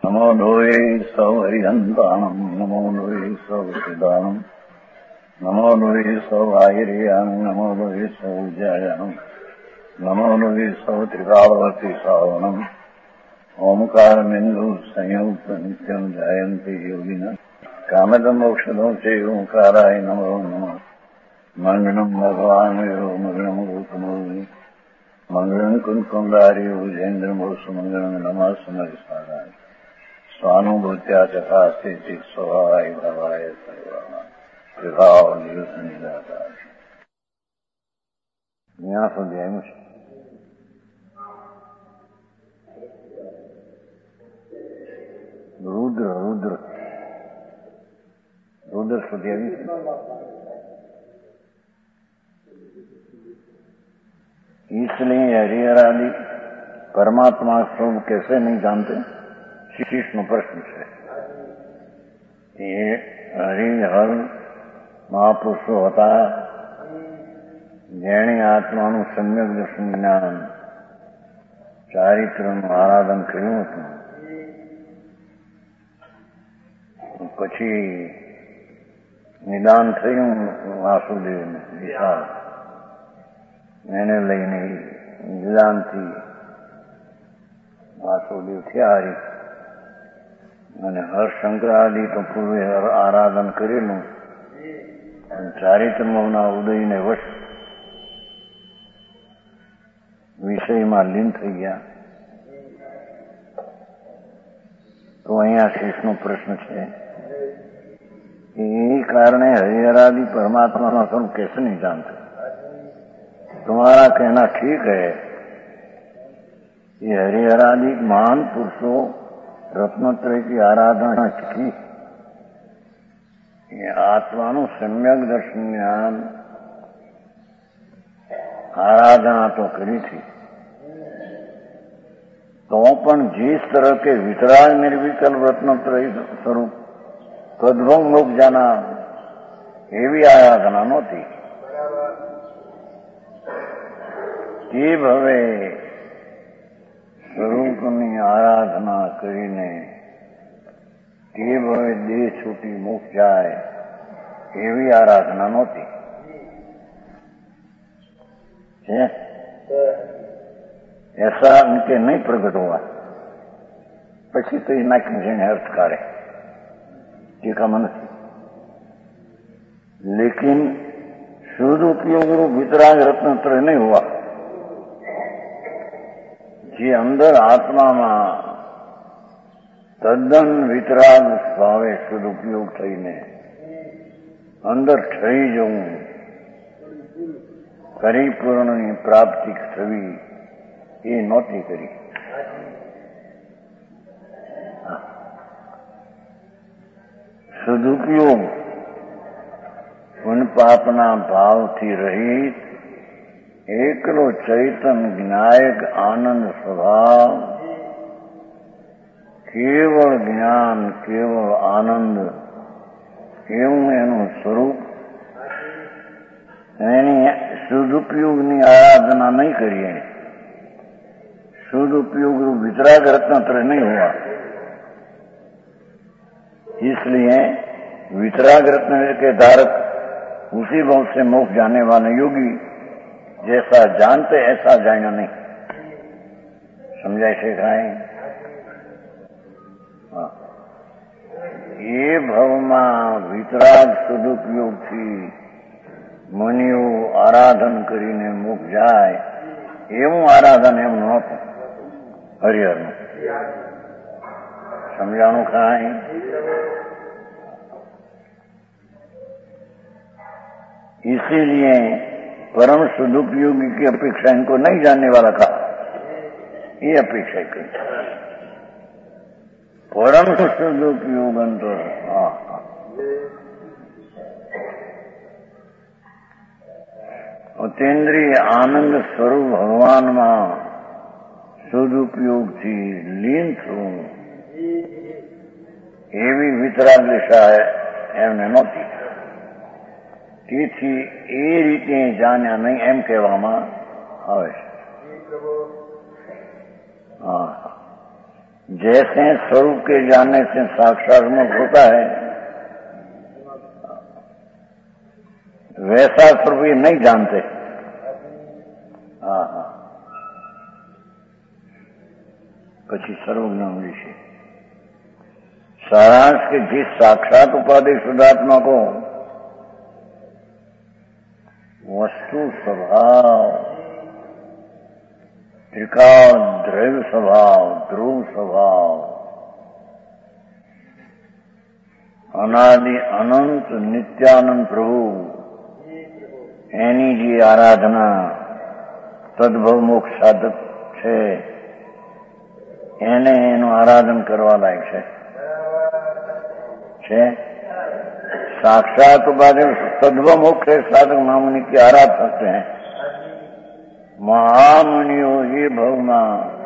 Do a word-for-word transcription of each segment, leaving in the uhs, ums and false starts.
नमो लोये सौहरिहन्ताणम् नमो लोये सौहृदानम् नमो लोये सौभागिर्याम् नमो लोये सौज्यायाम् नमो लोये सौत्रिकावती सावनम् ओंकारमिन्दु संयुक्त नित्यम् जायन्ति योगिनः कामदम् मोक्षदम् च ओंकाराय नमो नमः मङ्गलम् भगवान् यो मङ्गलम् रूपमोहि मङ्गलम् कुन्कुण्डारि भुजेन्द्रमोसुमङ्गलम् नमः समरिसाराय स्वानुभूत्या चकास्ते चित् स्वभावाय भवाय सर्वाणां कृपावनिदाताय यहाँ स्वाध्याय में रुद्र रुद्र रुद्र स्वाध्याय में इसलिए हरिहरादि परमात्मा स्वरूप कैसे नहीं जानते? श्रीकृष्ण प्रश्न से ये हरिहर महापुरुषो હતા જેણે આત્માનું સમ્યક દર્શન જ્ઞાન ચારિત્રનું આરાધન કર્યું હતું પછી નિદાન થયું વાસુદેવને વિશાળ એને લઈને નિદાનથી વાસુદેવ થયા હરી અને હરશંકરાદિ તો પૂર્વે આરાધન કરેલું ચારિત્રમના ઉદયને વશ વિષયમાં લીન થઈ ગયા. તો અહીંયા શેષનો પ્રશ્ન છે એ કારણે હરિહરાદि परमात्मा स्वरूप कैसे नहीं जानते? तुम्हारा कहना ठीक है कि हरिहरादि महान पुरुषों रत्नत्रय की आराधना की आत्मानु सम्यक दर्शन ज्ञान आराधना तो करी थी, तो पण जिस तरह के वितराग निर्विकल्प रत्नत्रय स्वरूप तद्भव लोक जाना एवी आराधना नहोती. તે ભવે સ્વરૂપની આરાધના કરીને તે ભવે દેહ છૂટી મોક્ષ જાય એવી આરાધના નહોતી. ऐसा उनके नहीं प्रकट हुआ. પછી તો એના જેને અર્થ કાઢે ટીકામાં નથી. लेकिन शुद्ध उपयोग रूप वितराग रत्नत्रय नहीं हुआ. જે અંદર આત્મામાં તદ્દન વિતરાગ ભાવે સદુપયોગ થઈને અંદર થઈ જવું, પરિપૂર્ણની પ્રાપ્તિ થવી એ નહોતી કરી. સદુપયોગ પુન પાપના ભાવથી રહિત એકલો ચૈતન જ્ઞાયક આનંદ સ્વભાવ, કેવળ જ્ઞાન કેવળ આનંદ એવું એનું સ્વરૂપ. એની સદુપયોગની આરાધના નહીં કરીએ. सदुपयोग रूप वितराग रत्नत्रय नहीं हुआ. इसलिए वितराग रत्न के धारक उसी भाव से मोक्ष जाने वाले योगी जैसा जानते ऐसा जाना नहीं. समझाए शेखाए? हाँ. ये भाव में वितराग सदुपयोग थी मुनिओ आराधन करीने मोक्ष जाए एवं आराधन एम नहोતું હરિહરનું. समझाणु खाए? इसीलिए परम सदुपयोगी की अपेक्षा इनको नहीं जानने वाला था. ये अपेक्षा करी परम सदुपयोग तो हाँ अतेन्द्रिय आनंद स्वरूप भगवान में सदुपयोग थी लीन थू एवी वितराग दिशा एमने नहोती. તેથી એ રીતે જાણ્યા નહીં એમ કહેવામાં આવે છે. હા, जैसे स्वरूप के जानने से साक्षात्कार होता है, वैसा स्वरूप ये नहीं जानते। हाँ हाँ પછી સર્વજ્ઞાન વિશે सारांश के जिस साक्षात उपाधि शुद्धात्मा को वस्तु स्वभाव, त्रिकाल द्रव्य स्वभाव, ध्रुव स्वभाव, अनादि अनंत नित्यानंद प्रभु एनी जी आराधना तद्भव मोक्ष साधक છે, એને એનું આરાધન કરવા લાયક છે છે साक्षात उपाधि तद्भव मोक्ष साधक महामुनि की आराध करते हैं। महामुनियों ही भवना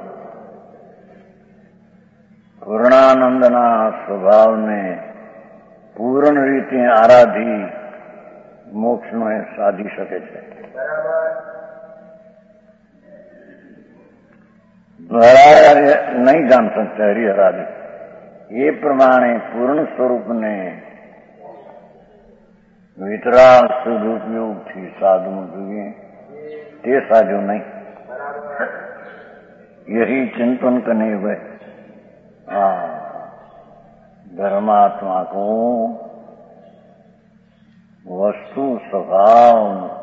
પૂર્ણાનંદના સ્વભાવને પૂર્ણ રીતે આરાધી મોક્ષનો સાધી શકે છે। દ્વારા નહીં જાણ શકતા હરિહરાદી, એ પ્રમાણે પૂર્ણ સ્વરૂપને વિતરાગ સદુપયોગથી સાધવું જોઈએ, તે સાજો નહીં। यही चिंतन करने हुए धर्मात्मा को वस्तु स्वभाव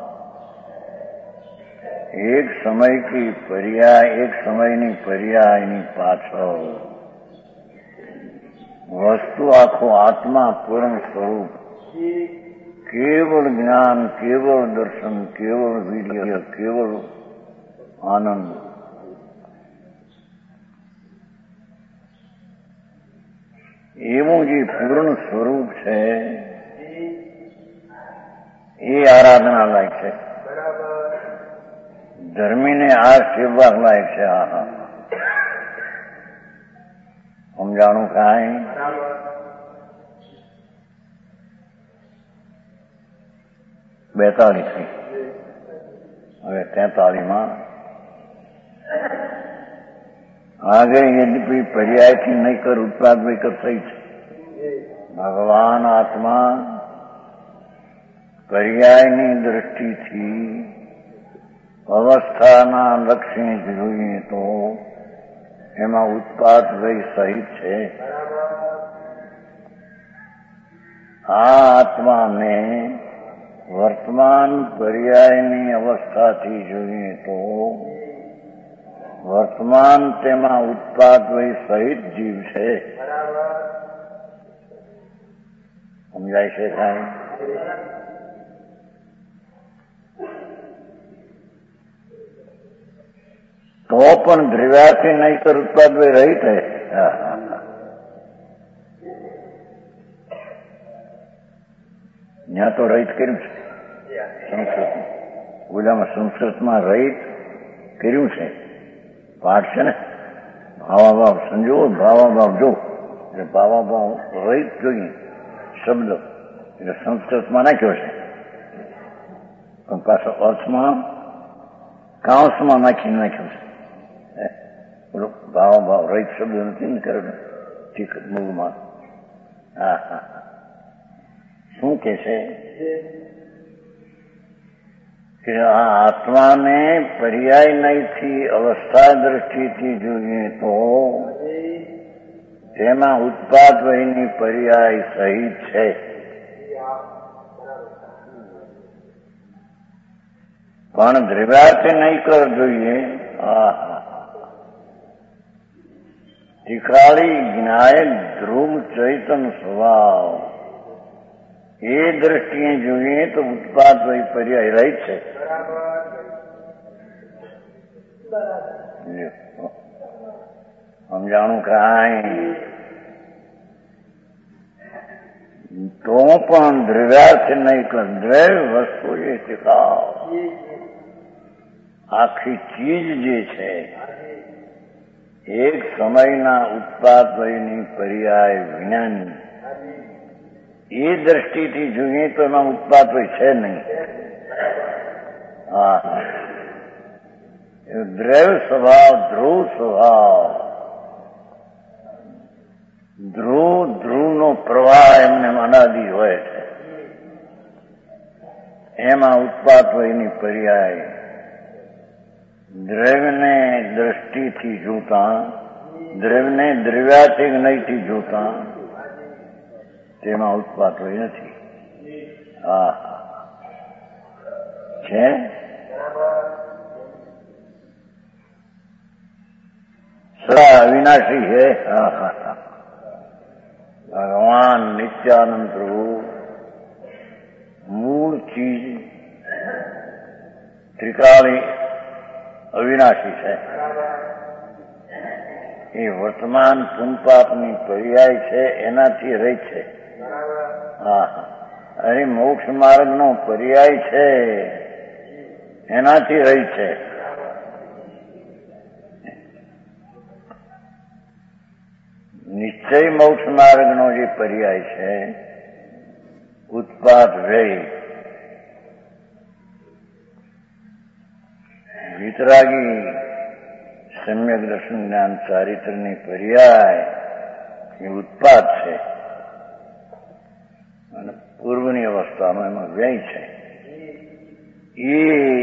एक समय की पर्याय, एक समयनी पर्यायनी पाछळ वस्तु आखो आत्मा पूर्ण स्वरूप, केवल ज्ञान, केवल दर्शन, केवल वीर्य, केवल आनंद, એવું જે પૂર્ણ સ્વરૂપ છે એ આરાધના લાયક છે। ધર્મીને આ સેવા લાયક છે। હા હા સમજાણું કાંઈ? બેતાલીસ થી હવે તેતાલીસમાં आगे यद्यपि पर्याय की नहीं कर उत्पाद भी कर सही है। भगवान आत्मा पर्यायनी दृष्टि थी अवस्थाना लक्ष्य જોઈએ તો એમાં ઉત્પાદ વય સહિત છે। આ આત્માને વર્તમાન પર્યાયની અવસ્થાથી જોઈએ તો વર્તમાન તેમાં ઉત્પાદ વય સહિત જીવ છે। સમજાય છે કાંઈ? તો પણ દ્રવ્યાથી નહીં કર ઉત્પાદ વય રહિત है। ત્યાં તો રહિત કર્યું છે સંસ્કૃત, ઓલામાં સંસ્કૃતમાં રહિત કર્યું છે। પાઠ છે ને, ભાવાભાવ સંજો, ભાવાભાવ જો, એટલે ભાવાભાવ રહિત જોઈએ શબ્દ, એટલે સંસ્કૃતમાં નાખ્યો છે, પણ પાછો અર્થમાં કાંસમાં નાખીને નાખ્યો છે। બોલો ભાવાભાવ રહિત શબ્દ નથી ને કર્યો ઠીક મૂળમાં। હા હા શું કે છે કે આ આત્માને પર્યાય નહીંથી અવસ્થા દ્રષ્ટિથી જોઈએ તો તેમાં ઉત્પાદ વયની પર્યાય સહિત છે। પણ દ્રવ્યાર્થી નહીં કર જોઈએ ત્રિકાળી જ્ઞાયક ધ્રુવ ચૈતન સ્વભાવ, એ દ્રષ્ટિએ જોઈએ તો ઉત્પાદ વય પર્યાય રહિત છે। સમજાણું કાંઈ? તો પણ દ્રવ્યાર્થ નહીં કર, દ્રવ્ય વસ્તુ જે શીખાવ, આખી ચીજ જે છે એક સમયના ઉત્પાદ વયની પર્યાય વિનાની, એ દ્રષ્ટિથી જોઈએ તો એમાં ઉત્પાદ વય છે નહીં। હા દ્રવ્ય સ્વભાવ, ધ્રુવ સ્વભાવ એમાં ઉત્પાત વયની પર્યાય દ્રવ્યને દ્રષ્ટિથી જોતા, દ્રવ્યને દ્રવ્યાતિક નહીથી જોતા તેમાં ઉત્પાત વય નથી. હા છે સદા અવિનાશી છે. હા હા ભગવાન નિત્યાનંદ પ્રભુ મૂળ ચીજ ત્રિકાળી અવિનાશી છે. એ વર્તમાન પુનપાપની પર્યાય છે, એનાથી રહી છે. હા અરે મોક્ષ માર્ગનો પર્યાય છે, એનાથી રહી છે. નિશ્ચય મોક્ષ માર્ગનો જે પર્યાય છે ઉત્પાદ વ્યય, વિતરાગી સમ્યક દર્શન જ્ઞાન ચારિત્રની પર્યાય એ ઉત્પાદ છે અને પૂર્વની અવસ્થામાં એમાં વ્યય છે. એ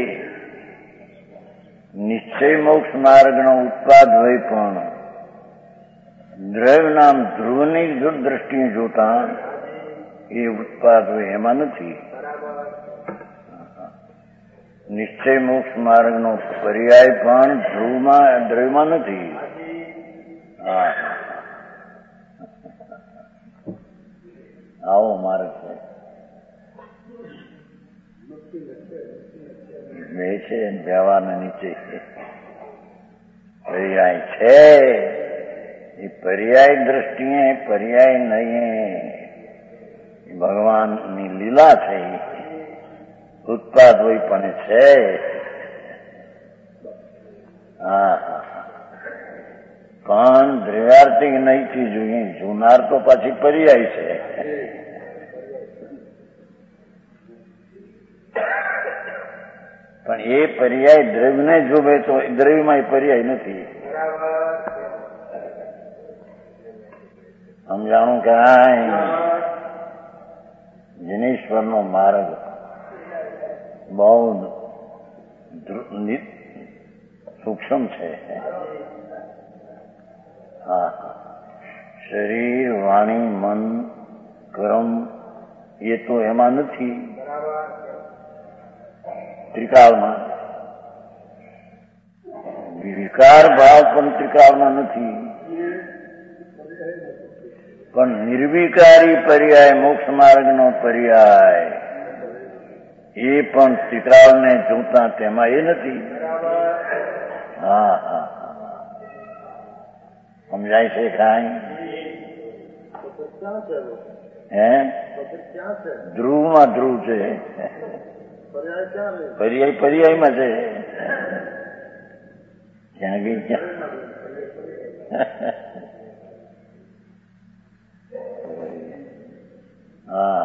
નિશ્ચય મોક્ષ માર્ગનો ઉત્પાદ વ્યય પણ દ્રવ્ય નામ ધ્રુવની દ્રષ્ટિએ જોતા એ ઉત્પાદ હોય એમાં નથી. નિશ્ચય મોક્ષ માર્ગનો પર્યાય પણ ધ્રુવમાં દ્રવ્યમાં નથી. હા આવો માર્ગ છે. બે છે બેવાના નીચે પર્યાય છે. એ પર્યાય દ્રષ્ટિએ પર્યાય નહીં, ભગવાનની લીલા છે. ઉત્પાદ હોય પણ છે. હા પણ દ્રવ્યાર્થિક નહીંથી જોઈએ જોનાર તો પાછી પર્યાય છે. પણ એ પર્યાય દ્રવ્યને જોવે તો દ્રવ્યમાં એ પર્યાય નથી. સમજાણું કાંઈ જનેશ્વરનો માર્ગ બહુ સૂક્ષ્મ છે. હા શરીર વાણી મન કર્મ એ તો એમાં નથી. ત્રિકાળમાં વિકાર ભાવ પણ ત્રિકાળમાં નથી. પણ નિર્વિકારી પર્યાય મોક્ષ માર્ગનો પર્યાય એ પણ ત્રિકાળને જોતા તેમાં એ નથી. હા હા સમજાય છે કાંઈ? હે ધ્રુવમાં ધ્રુવ છે, પર્યાય પર્યાયમાં છે. ક્યાં ગઈ ક્યાં? હા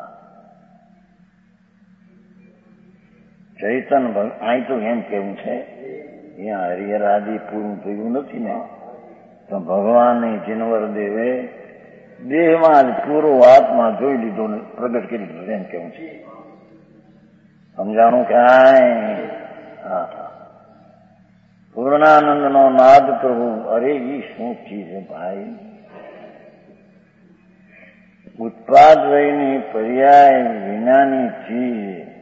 ચૈતન અહીં તો એમ કેવું છે અહીંયા હરિહરાદિ પૂરું થયું નથી ને, તો ભગવાનની જીનવર દેવે દેહમાં જ પૂરો આત્મા જોઈ લીધો ને પ્રગટ કરી દીધો એમ કેવું છે. સમજાણું કાંઈ? હા પૂર્ણાનંદ નો નાદ પ્રભુ. અરે ઈ શું ચીજ ભાઈ! ઉત્પાદ વયની પર્યાય વિનાની ચીજ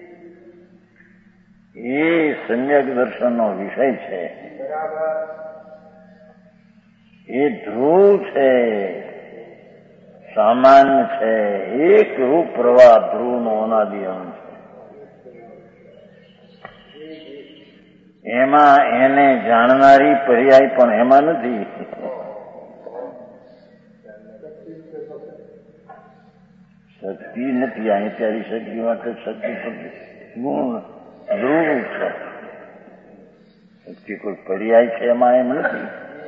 એ સમ્યક દર્શનનો વિષય છે. એ ધ્રુવ છે, સામાન્ય છે, એક રૂપ પ્રવાહ ધ્રુવનો અનાદિ અંત છે. એમાં એને જાણનારી પર્યાય પણ એમાં નથી. શક્તિ નથી. અહીં ત્યારે શક્તિ માટે શક્તિ ગુણ ધ્રુવ છે. શક્તિ કોઈ પર્યાય છે એમાં એમ નથી.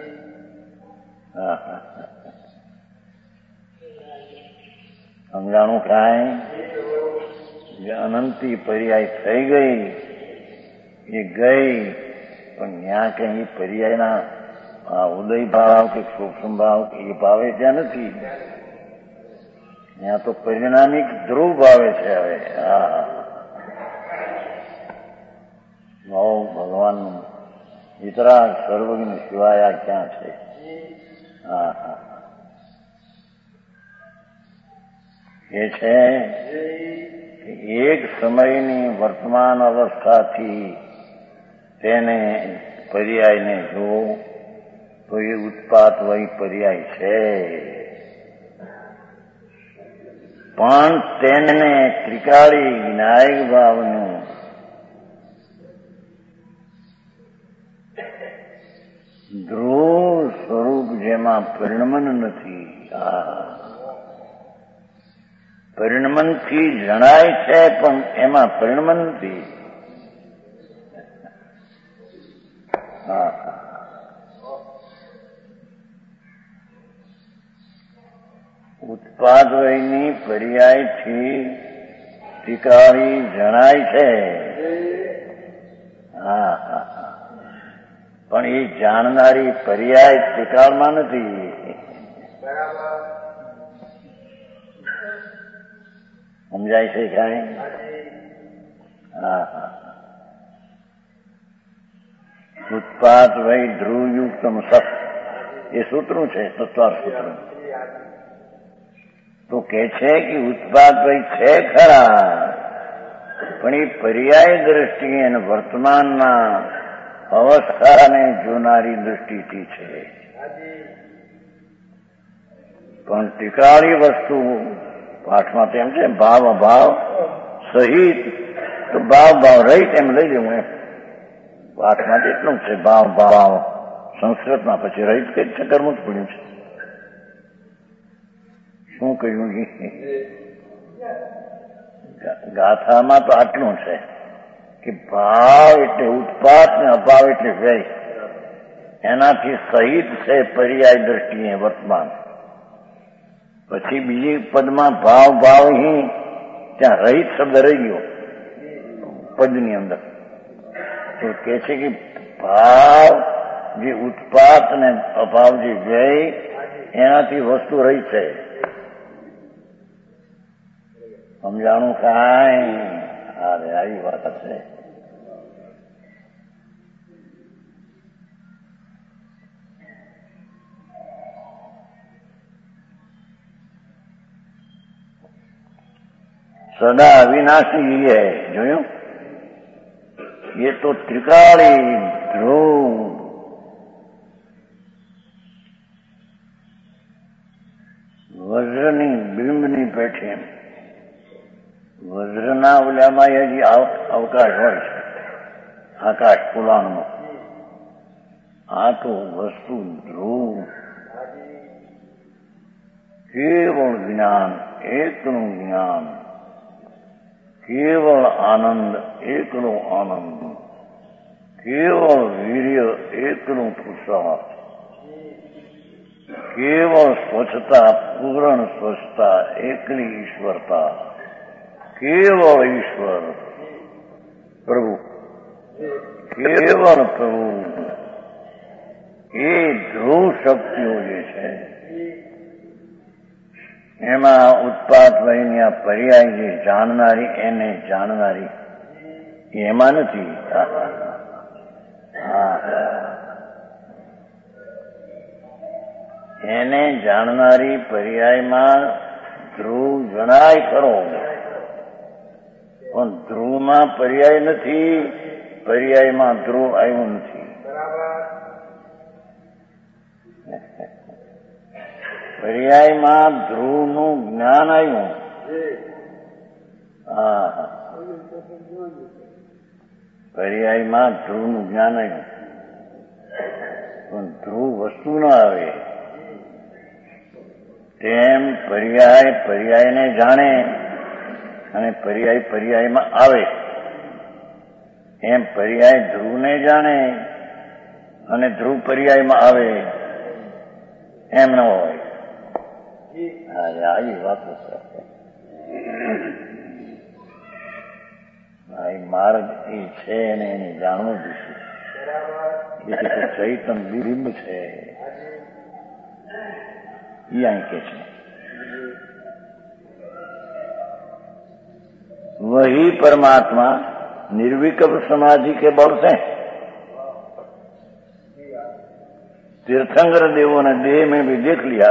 હા હા સમજાણું કાંઈ? અનંતી પર્યાય થઈ ગઈ એ ગઈ, પણ ત્યાં કઈ પર્યાયના ઉદય ભાવ કે સૂક્ષ્મ ભાવ કે એ ભાવે ત્યાં નથી. ત્યાં તો પરિણામિક ધ્રુવ ભાવે છે. હવે હા ભાવ ભગવાનનું વિતરાગ સર્વજ્ઞ સિવાય આ ક્યાં છે? હા હા એ છે એક સમયની વર્તમાન અવસ્થાથી તેને પર્યાયને જો તો એ ઉત્પાત વહી પર્યાય છે, પણ તેને ત્રિકાળી વિનાયક ભાવનું ધ્રુવ સ્વરૂપ જેમાં પરિણમન નથી, આ પરિણમનથી જણાય છે પણ એમાં પરિણમન નથી. હા ઉત્પાદ વયની પર્યાયથી ત્રિકાળી જણાય છે. હા હા પણ એ જાણનારી પર્યાય ત્રિકાળમાં નથી. સમજાય છે ક્યાંય? હા હા ઉત્પાદ વય ધ્રુવયુક્તમ સત એ સૂત્રું છે, તત્વાર સૂત્ર. તો કે છે કે ઉત્પાદ વય છે ખરા, પણ એ પર્યાય દ્રષ્ટિએ અને વર્તમાનના અવસ્થાને જોનારી દ્રષ્ટિથી છે. પણ ત્રિકાળી વસ્તુ પાઠમાં તેમ છે ભાવ અભાવ સહિત, તો ભાવ ભાવ રહિત એમ લઈ લેવું એમ. પાઠમાં એટલું છે ભાવ ભાવ સંસ્કૃતમાં, પછી રહિત કઈ છે કરવું જ પડ્યું છે. શું કહ્યું? ગાથામાં તો આટલું છે કે ભાવ એટલે ઉત્પાદ ને અભાવ એટલે વ્યય, એનાથી સહિત છે પર્યાય દ્રષ્ટિએ વર્તમાન. પછી બીજી પદમાં ભાવ ભાવ હી ત્યાં રહિત શબ્દ રહી ગયો પદની અંદર. તો કે છે કે ભાવ જે ઉત્પાદ ને અભાવ જે વ્યય એનાથી વસ્તુ રહી છે. સમજાણું કાંઈ? અરે આવી વાત છે. સદા અવિનાશી है, જોયું? ये तो त्रिकाली ध्रुव વજ્રની બિંબની પેઠે, વજ્રના ઓલામાં હજી અવકાશ હોય છે, આકાશ પુલાણમાં. આ તો વસ્તુ ધ્રુવ કેવળ જ્ઞાન, એકનું જ્ઞાન, કેવળ આનંદ, એકલો આનંદ, કેવળ વીર્ય, એકલું પુરુષાર્થ, કેવળ સ્વચ્છતા, પૂર્ણ સ્વચ્છતા, એકલી ઈશ્વરતા, કેવળ ઈશ્વર પ્રભુ, કેવળ પ્રભુ. એ ધ્રુવ શક્તિઓ જે છે એમાં ઉત્પાદ વયની આ પર્યાય જે જાણનારી, એને જાણનારી એમાં નથી. એને જાણનારી પર્યાયમાં ધ્રુવ જણાય ખરો, પણ ધ્રુવમાં પર્યાય નથી, પર્યાયમાં ધ્રુવ આવ્યું નથી. પર્યાયમાં ધ્રુવનું જ્ઞાન આવ્યું. હા પર્યાયમાં ધ્રુવનું જ્ઞાન આવ્યું, પણ ધ્રુવ વસ્તુ ન આવે. તેમ પર્યાય પર્યાયને જાણે અને પર્યાય પર્યાયમાં આવે, એમ પર્યાય ધ્રુવને જાણે અને ધ્રુવ પર્યાયમાં આવે એમ ન હોય. આવી વાતો માર્ગ એ છે ને એને જાણવું જોઈએ. ચૈતન બિંબ છે એ અહીં કે છે वही परमात्मा निर्विकल्प समाधि के बल से तीर्थंकर देवों ने देह में भी देख लिया,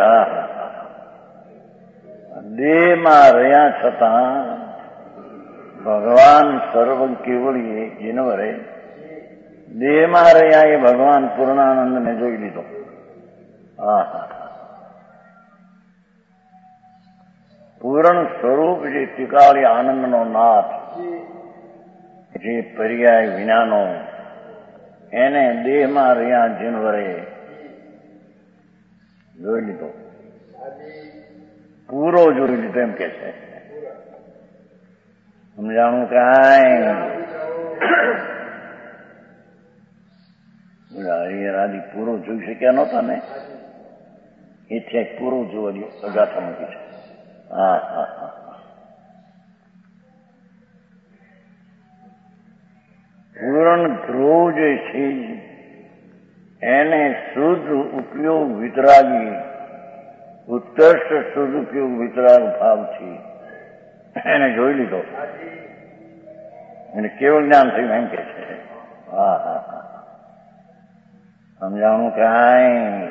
देह में रहा छता भगवान सर्व केवलिए जिनवरे देह में रहा ये भगवान पूर्णानंद ने जोई लीधो। हाँ पूर्ण स्वरूप जे त्रिकाली आनंद नो नाथ जे पर्याय विनानो એને દેહમાં રહ્યા જીનવરે જોઈ લીધો, પૂરો જોઈ લીધો એમ કે છે. સમજાણું કાંઈ હરિહરાદી પૂરો જોઈ શક્યા નહોતા ને, એથી પૂરો જોવા અગાથા મૂકી છે. હા હા હા પૂર્ણ ધ્રુવ જે છે એને શુદ્ધ ઉપયોગ વિતરાગી ઉત્કૃષ્ટ શુદ્ધ ઉપયોગ વિતરાગ ભાવથી એને જોઈ લીધો, એને કેવું જ્ઞાન થયું એમ કે છે. હા હા હા સમજાણું કાંઈ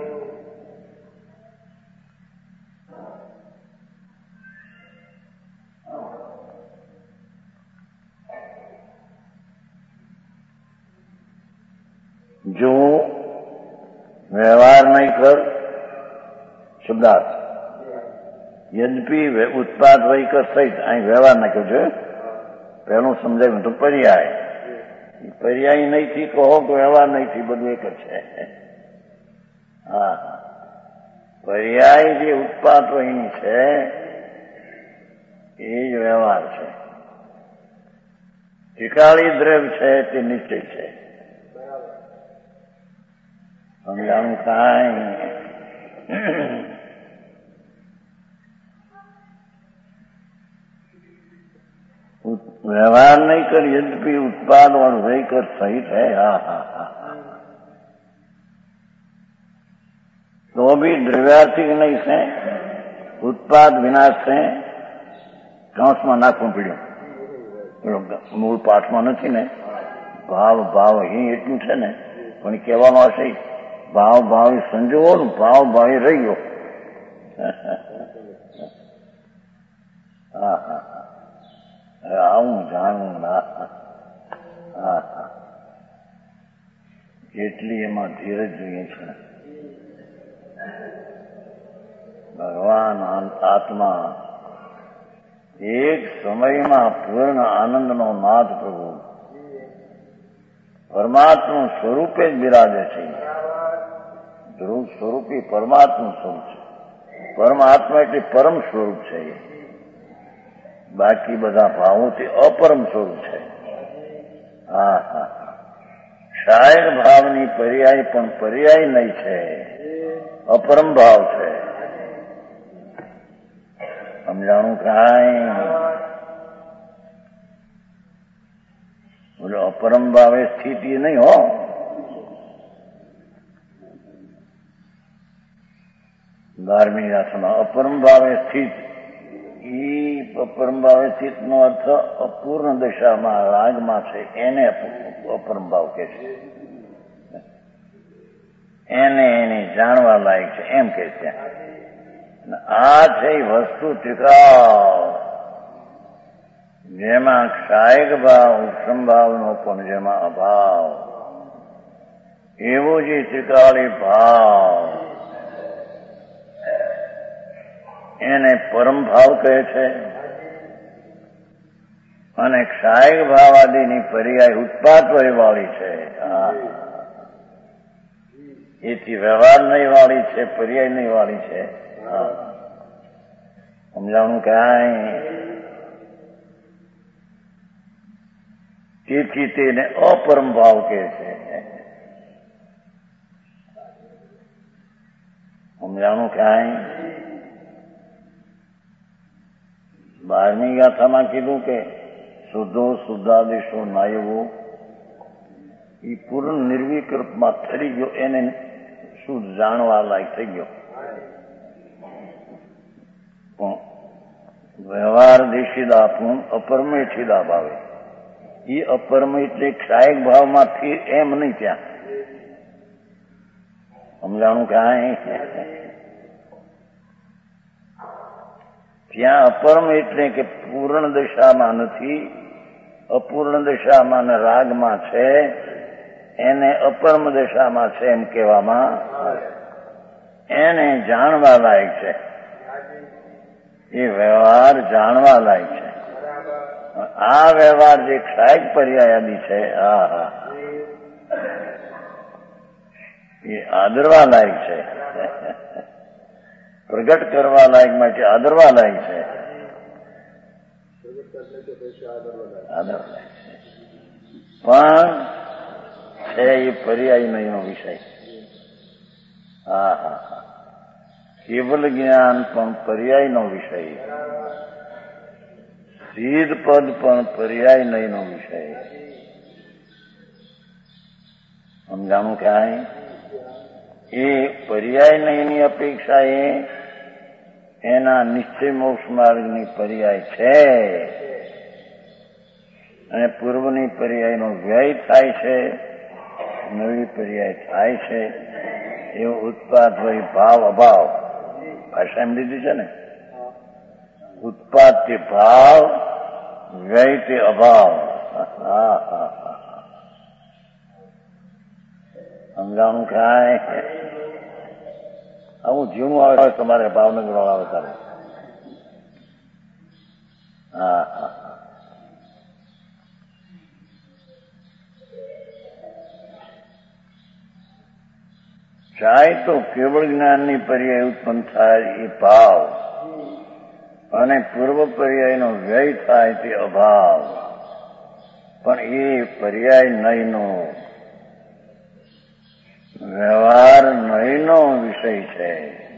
જો વ્યવહાર નહીં કર શબ્દાર્થ યદ્યપિ ઉત્પાદ વૈકર સહિત અહીં વ્યવહાર નાખ્યો છે. પહેલું સમજાવ્યું તો પર્યાય, પર્યાય નહીંથી કહો તો વ્યવહાર નહીંથી બધું એક જ છે. હા પર્યાય જે ઉત્પાદ વહીની છે એ જ વ્યવહાર છે. ત્રિકાળી દ્રવ્ય છે તે નિશ્ચય છે. સમજાણું કાંઈ व्यवहार नहीं कर यद्यपि उत्पाद और व्यय कर सहित है. हाँ हाँ हाँ तो भी द्रव्यार्थिक नहीं से उत्पाद विनाश से કંસમાં નાખવું પડ્યું. મૂળ પાઠમાં નથી ને, ભાવ ભાવ અહીં એટલું છે ને, પણ કહેવાનો હશે ભાવ ભાવી સંજોગો ભાવ ભાવી રહ્યો. હા હા આવું જાણવું ના. હા હા એટલી એમાં ધીરજ જોઈએ છે. ભગવાન આત્મા એક સમયમાં પૂર્ણ આનંદનો નાથ પ્રભુ પરમાત્મા સ્વરૂપે જ બિરાજે છે. ધ્રુવ સ્વરૂપી પરમાત્મા સ્વરૂપ છે. પરમાત્મા એટલે પરમ સ્વરૂપ છે. બાકી બધા ભાવોથી અપરમ સ્વરૂપ છે. હા હા શાયક ભાવની પર્યાય પણ પર્યાય નહીં છે, અપરમ ભાવ છે. સમજાણું કાંઈ બોલો અપરમ ભાવે સ્થિતિ નહીં હો. બારમી ગાથામાં અપરમ ભાવે સ્થિત, એ અપરમ ભાવે સ્થિત નો અર્થ અપૂર્ણ દશામાં રાગમાં છે એને અપરમ ભાવ કે છે. એને એને જાણવા લાયક છે એમ કે છે. આ છે વસ્તુ ત્રિકાળ જેમાં ક્ષાયક ભાવ ઉપસંભાવનો પણ જેમાં અભાવ, એવો જે ત્રિકાળી ભાવ એને પરમ ભાવ કહે છે. અને ક્ષાયક ભાવ આદિની પર્યાય ઉત્પાદ વાળી છે. એથી વ્યવહાર નહીં વાળી છે, પર્યાય નહીં વાળી છે. સમજાણું કાંઈ તેથી તેને અપરમ ભાવ કહે છે. સમજાણું કાંઈ બારમી ગાથામાં કીધું કે શુદ્ધો શુદ્ધાદેશો નાયવો એ પૂર્ણ નિર્વિકલ્પમાં થઈ ગયો, એને શુદ્ધ જાણવા લાયક થઈ ગયો. પણ વ્યવહાર દેશીદા પૂર્ણ અપરમેઠીદા ભાવે એ અપરમ એટલે ક્ષાયક ભાવમાંથી એમ નહીં, ત્યાં સમજાણું કાંઈ? ત્યાં અપરમ એટલે કે પૂર્ણ દશામાં નથી, અપૂર્ણ દશામાં ને રાગમાં છે, એને અપરમ દશામાં છે એમ કહેવામાં, એને જાણવા લાયક છે. એ વ્યવહાર જાણવા લાયક છે. આ વ્યવહાર જે ક્ષાયક પર્યાયાદી છે, હા હા, એ આદરવા લાયક છે, પ્રગટ કરવા લાયક માટે આદરવા લાયક છે, આદરવા લાયક છે. પણ છે એ પર્યાય નહીંનો વિષય. હા હા હા, કેવલ જ્ઞાન પણ પર્યાયનો વિષય, સિદ્ધ પદ પણ પર્યાય નહીંનો વિષય. સમજાણું ક્યાંય? એ પર્યાય નહીંની અપેક્ષા એ એના નિશ્ચય મોક્ષ માર્ગની પર્યાય છે, અને પૂર્વની પર્યાયનો વ્યય થાય છે, નવી પર્યાય થાય છે. એવો ઉત્પાદ હોય ભાવ અભાવ, ભાષા એમ લીધી છે ને, ઉત્પાદ તે ભાવ, વ્યય તે અભાવ. હા હા હા, સમજાણું કાંઈ? આવું જીવનું આવે તમારે ભાવનગર આવે તારે. હા હા, ચાહે તો કેવળ જ્ઞાનની પર્યાય ઉત્પન્ન થાય એ ભાવ, અને પૂર્વ પર્યાયનો વ્યય થાય તે અભાવ. પણ એ પર્યાય નહીંનો વ્યવહાર નહીંનો વિષય છે.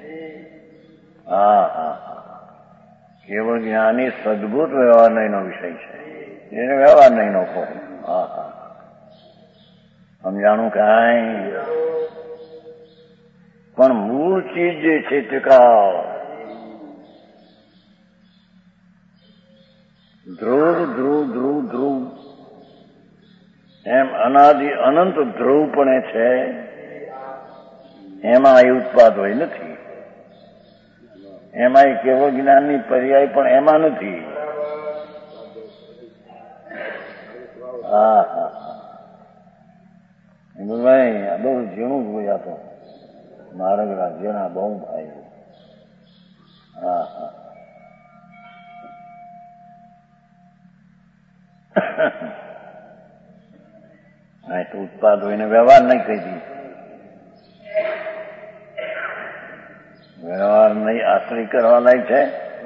હા હા હા, કેવળ જ્ઞાની સદભૂત વ્યવહાર નહીંનો વિષય છે, એને વ્યવહાર નહીંનો કહો. હા હા, સમજાણું કાંઈ? પણ મૂળ ચીજ જે છે ટકાવ, ધ્રુવ ધ્રુવ ધ્રુવ ધ્રુવ એમ અનાદિ અનંત ધ્રુવ પણ છે, એમાં એ ઉત્પાદ હોય નથી. એમાં કેવળ જ્ઞાનની પર્યાય પણ એમાં નથી. હા હા, ભાઈ આ બહુ ઝીણું જ હોય. આ તો મારા રાજ્યના બહુ ભાઈ. હા હા, હા તો ઉત્પાદ હોય ને વ્યવહાર નહીં કહી દી. વ્યવહાર નહીં આશ્રય કરવા લાયક છે.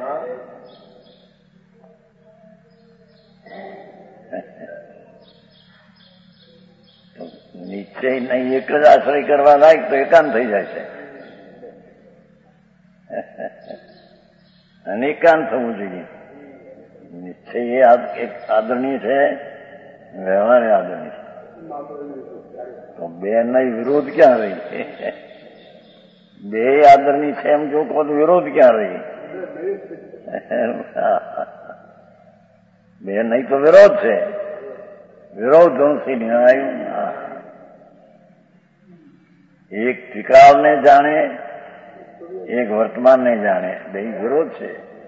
નિશ્ચય નહીં એક જ આશ્રય કરવા લાયક તો એકાંત થઈ જાય છે. અને એકાંત થવું જોઈએ. નિશ્ચય એ એક આદરણીય છે, વ્યવહાર એ આદરણીય છે. તો બે નહીં વિરોધ ક્યાં રહી? બે આદરણીય છે એમ જો કહો તો વિરોધ ક્યાં રહી? બે નહીં તો વિરોધ છે. વિરોધ ધણથી નિર્ણાયું. એક ત્રિકાળને જાણે, એક વર્તમાનને જાણે, બે વિરોધ છે.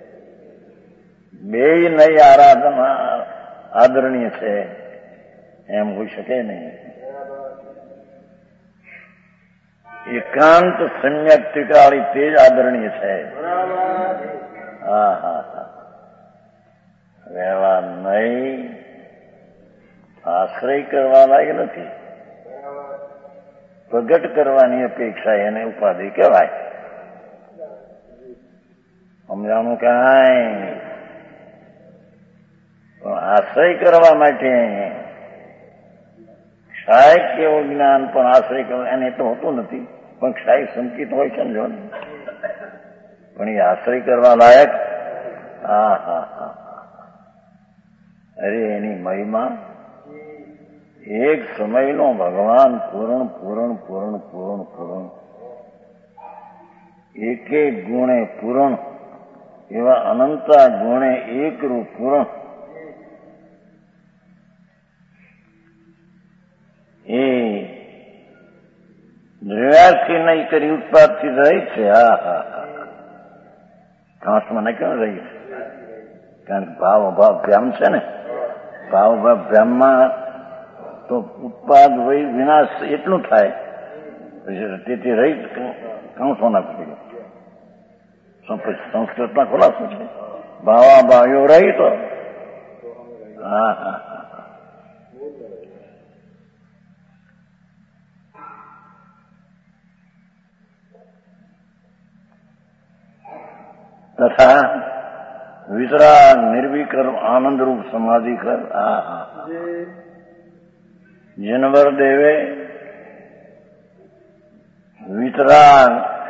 બે નહીં આરાધના આદરણીય છે એમ હોઈ શકે નહીં. એકાંત સમ્યક ત્રિકાળી તે જ આદરણીય છે. હા હા હા, વ્યવહાર નહીં આશ્રય કરવા લાયક નથી. પ્રગટ કરવાની અપેક્ષા એને ઉપાધિ કહેવાય. સમજાણું કાંઈ? પણ આશ્રય કરવા માટે ક્ષાયક કેવું જ્ઞાન પણ આશ્રય કરવા એને તો હોતું નથી, પણ ક્ષાયક સંકિત હોય સમજો ને, પણ એ આશ્રય કરવા લાયક. હા હા હા, અરે એની મહિમા એક સમયનો ભગવાન પૂર્ણ પૂર્ણ પૂર્ણ પૂર્ણ પૂર્ણ એક એક ગુણે પૂર્ણ એવા અનંતા ગુણે એકરૂપ પૂર્ણ દ્રવ્યાર્થી નહીં કરી ઉત્પાદથી રહી છે. હા હા હા કાંસમાં નહીં કેમ રહી છે? કારણ કે ભાવ અભાવ ભ્યામ છે ને. ભાવ અભાવ ભ્યામમાં તો ઉત્પાદ વય વિનાશ એટલું થાય. તેથી રહી કંસોના પડી સંસ્કૃતમાં ખુલાસો છે. ભાવા ભાવ્યો રહી તો હા હા તથા વિતરાગ નિર્વિકલ્પ આનંદરૂપ સમાધિ કર. હા હા જીનવર દેવે વિતરાગ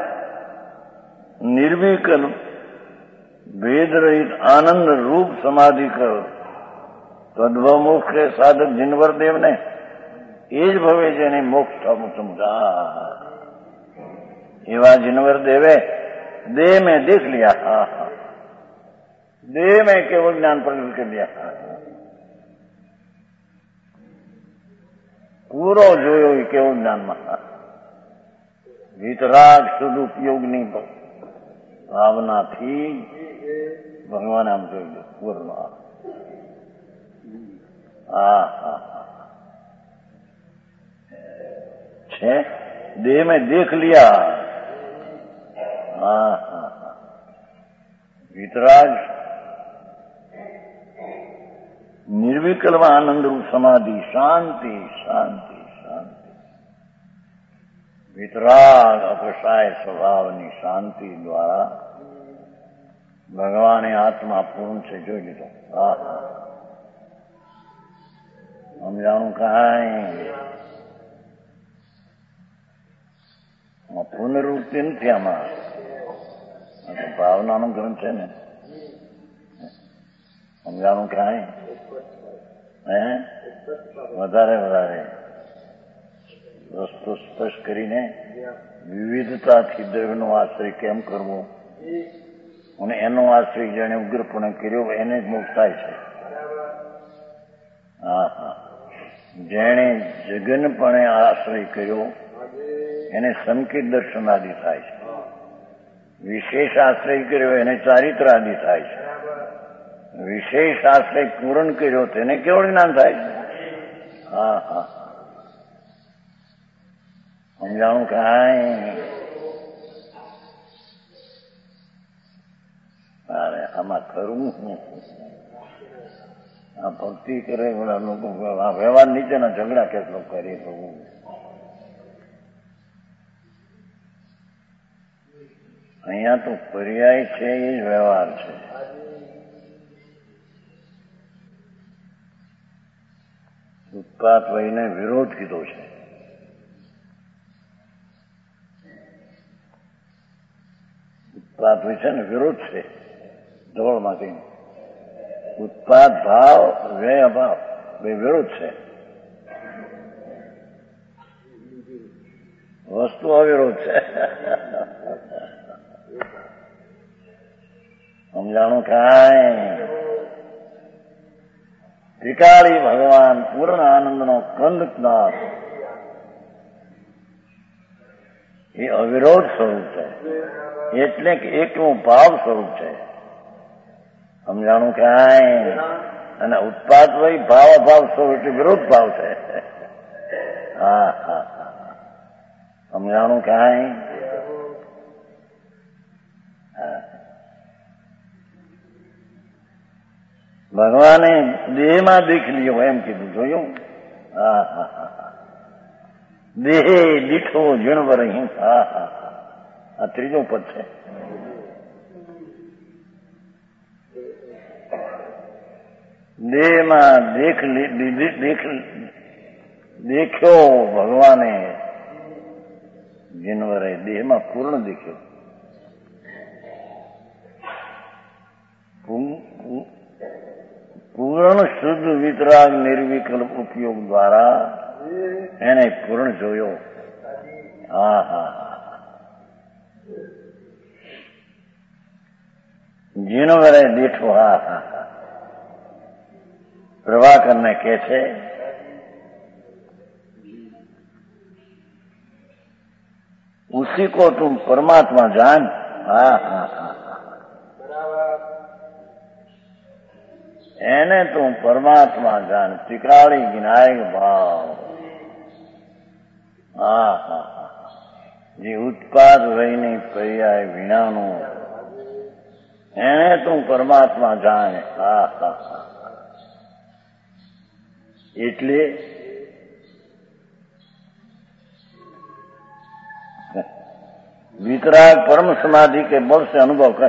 નિર્વિકલ્પ ભેદ રહિત આનંદ રૂપ સમાધિ કરો. તદ્ભવ મોક્ષ કે સાધક જીનવર દેવને એ જ ભવે જેને મોક્ષ સમજા. એવા જીનવર દેવે देह में देख लिया. हाँ हाँ देह में केवल ज्ञान प्रकट कर लिया. પૂરો જોયો એ કેવો જ્ઞાનમાં. વિતરાગ શુદ્ધ ઉપયોગની ભાવનાથી ભગવાન આમ જોઈ લો પૂર્ણ. હા હા છે દેહ में देख लिया. હા હા વિતરાગ નિર્વિકલ્પ આનંદરૂપ સમાધિ શાંતિ શાંતિ શાંતિ. વિતરાગ અપસાય સ્વભાવની શાંતિ દ્વારા ભગવાને આત્મા પૂર્ણ છે જોઈ લીધો. હા સમજાણું કાંઈ પૂર્ણરૂપથી નથી. આમાં ભાવનાનો ગ્રંથ છે ને. સમજાણું કાંઈ હે વધારે વધારે રસ્તો સ્પષ્ટ કરીને વિવિધતાથી દ્રવ્યનો આશ્રય કેમ કરવો અને એનો આશ્રય જેને ઉગ્રપણે કર્યો એને જ મોક્ષ થાય છે. હા હા જેણે જગનપણે આશ્રય કર્યો એને સંકેત દર્શનાદિ થાય છે. વિશેષ આશ્રય કર્યો એને ચારિત્રાદિ થાય છે. વિશેષ આશ્રય પૂરણ કર્યો તેને કેવળ જ્ઞાન થાય છે. હા હા સમજાણું કાંઈ. અરે આમાં ખરું આ ભક્તિ કરે બધા લોકો આ વ્યવહાર નીચેના ઝઘડા કેટલો કરીએ તો અહીંયા તો પર્યાય છે એ જ વ્યવહાર છે. ઉત્પાત વયને વિરોધ કીધો છે. ઉત્પાત વય છે ને વિરોધ છે ધોળમાંથી. ઉત્પાદ ભાવ વ્યય અભાવ બે વિરોધ છે. વસ્તુ અવિરોધ છે. સમજાણું કાંઈ. ત્રિકાળી ભગવાન પૂર્ણ આનંદનો કંદનાથ એ અવિરોધ સ્વરૂપ છે. એટલે કે એકનું ભાવ સ્વરૂપ છે. સમજાણું કાંઈ. અને ઉત્પાદ વય ભાવ અભાવ સ્વરૂપ એટલે વિરોધ ભાવ છે. હા હા સમજાણું કાંઈ. ભગવાને દેહમાં દેખ લ્યો એમ કીધું જોયું. હા હા હા દેહે દીઠો જીણવર. હા હા આ ત્રીજો પદ છે. દેહમાં દેખ દેખ દેખ્યો ભગવાને જીનવરે દેહમાં પૂર્ણ દેખ્યો. પૂર્ણ શુદ્ધ વિતરાગ નિર્વિકલ્પ ઉપયોગ દ્વારા એને પૂર્ણ જોયો. હા હા જીનવરે દેઠો. હા હા પ્રભાકરને કહે છે उसी को तुम परमात्मा जान। हाँ हाँ हाँ એને તું પરમાત્મા જાણ, ત્રિકાળી વિનાયક ભાવ. હા હા જે ઉત્પાદ રહીને પર્યાય વિનાનું એને તું પરમાત્મા જાણે. હા હા હા એટલે વિતરાગ પરમ સમાધિ કે બળ સે અનુભવ કર.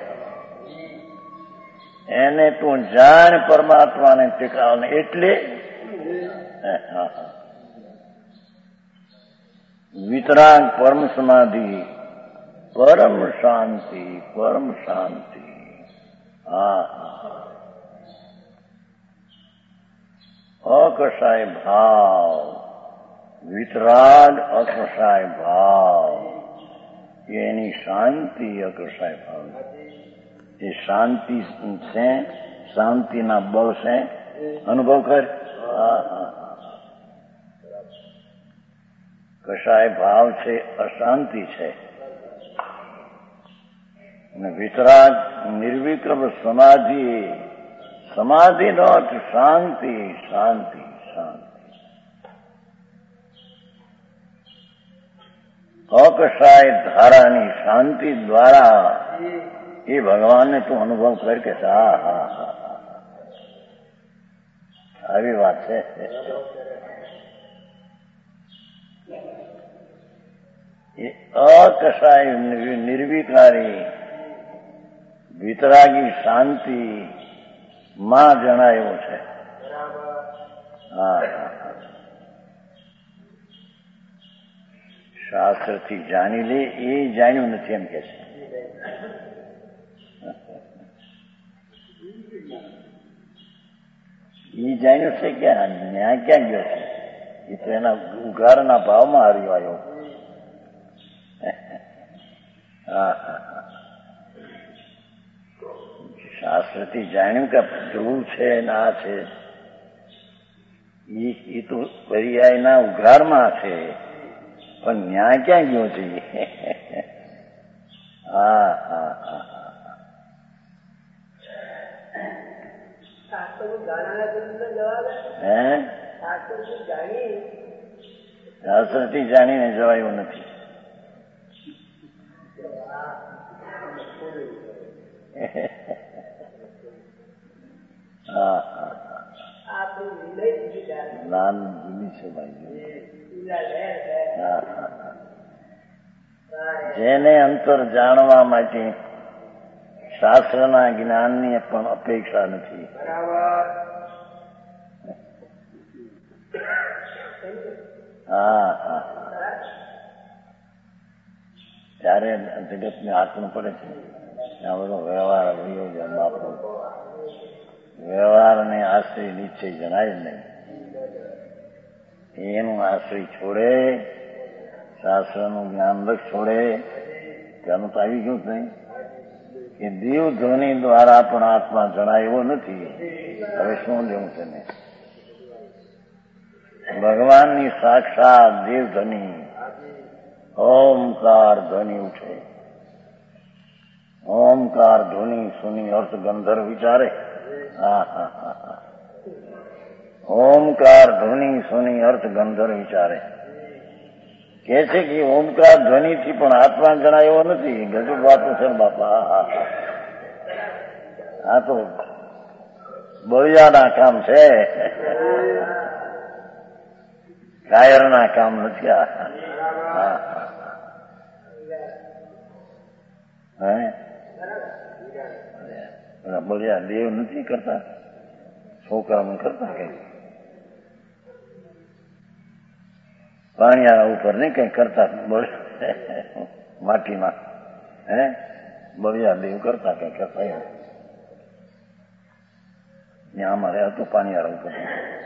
એને તું જાણ પરમાત્માને ટીકાવને. એટલે વિતરાગ પરમ સમાધિ, પરમ શાંતિ, પરમ શાંતિ. હા અકસાય ભાવ, વિતરાગ અકસાય ભાવ, એની શાંતિ અકસાય ભાવ. એ શાંતિ છે, શાંતિના બળ છે, અનુભવ કર. હા હા કશાય ભાવ છે, અશાંતિ છે. અને વિતરાગ નિર્વિક્રમ સમાધિ, સમાધિનો અર્થ શાંતિ, શાંતિ, શાંતિ. અકશાય ધારાની શાંતિ દ્વારા એ ભગવાનને તું અનુભવ કર કે હા હા હા આવી વાત છે. એ અકશાય નિર્વિકારી વિતરાગી શાંતિ માં જણાયો છે. હા શાસ્ત્રથી જાણી લે એ જાણ્યું નથી એમ કે છે. એ જાણ્યું છે કે ન્યાય ક્યાં ગયો છે? એ તો એના ઉઘારના ભાવમાં હાર્યો આવ્યો. હા શાસ્ત્રથી જાણ્યું કે ધ્રુવ છે ના છે, એ તો પર્યાયના ઉઘારમાં છે, પણ ન્યાય ક્યાં ગયો છે? હા હા હા હે શાસ્ત્રથી જાણીને જવાયું નથી. હા હા નામ જૂની છે ભાઈ. હા હા જેને અંતર જાણવા માટે શાસ્ત્રના જ્ઞાનની પણ અપેક્ષા નથી. હા હા ત્યારે જગતને હાથનું પડે છે. આ બધો વ્યવહાર વયો છે. બાપુ વ્યવહારને આશ્રય નિશ્ચય જણાય નહીં. એનું આશ્રય છોડે, શાસ્ત્રનું જ્ઞાન લક્ષ છોડે, ત્યાંનું તો આવી ગયું જ નહીં કે દેવ ધ્વનિ દ્વારા પણ આત્મા જણાય એવો નથી. હવે શું લેવું છે ને? ભગવાનની સાક્ષાત દેવ ધ્વનિ ઓમકાર ધ્વનિ ઉઠે. ઓમકાર ધ્વનિ સુની અર્થ ગંધર્વ વિચારે. હા હા હા હા ઓમકાર ધ્વનિ સુની અર્થ ગંધર્વ વિચારે. કે છે કે ઓમકાર ધ્વનિથી પણ આત્મા જણાય એવો નથી. ગજબ વાતું છે બાપા. હા હા આ તો બળિયાના કામ છે, કાયરના કામ નથી. આ હા હે બળિયા દેવ નથી કરતા, છોકરાનું કરતા કઈ પાણીયા ઉપર નહીં કઈ કરતા માટીમાં. હે બળિયા દેવ કરતા કઈ કરતા એમ ત્યાં અમારે હતું પાણીયારા ઉપર.